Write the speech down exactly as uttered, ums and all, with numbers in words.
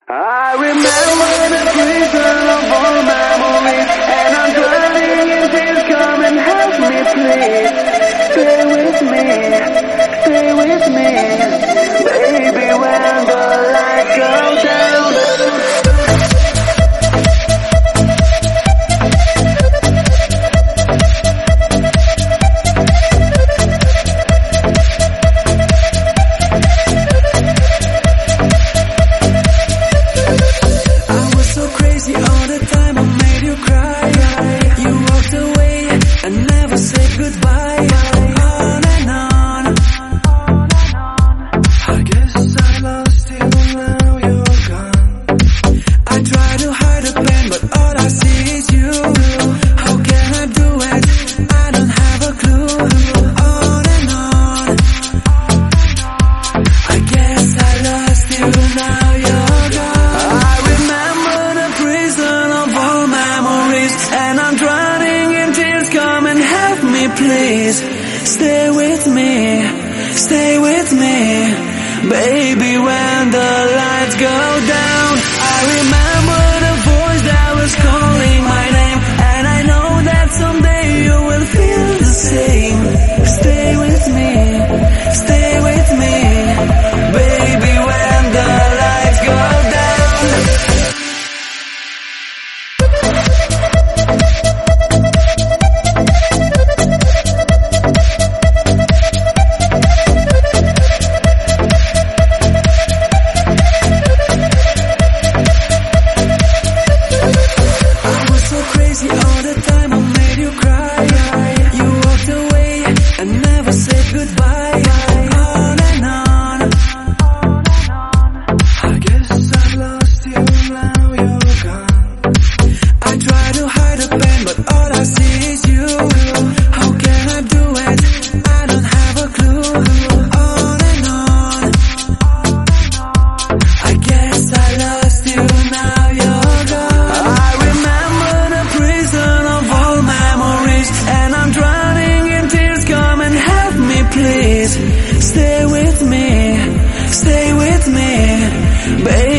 I remember the prison of all memories, and I'm drowning in tears. Come and help me, please. Stay with me, stay with me, baby. When the lights go down. Please stay with me, stay with me, baby. When the lights go down, I remember the voice that was calling my name, and I know that someday you will feel the same. Stay with me, stay with me, baby. When the lights go down. Please stay with me, stay with me, baby.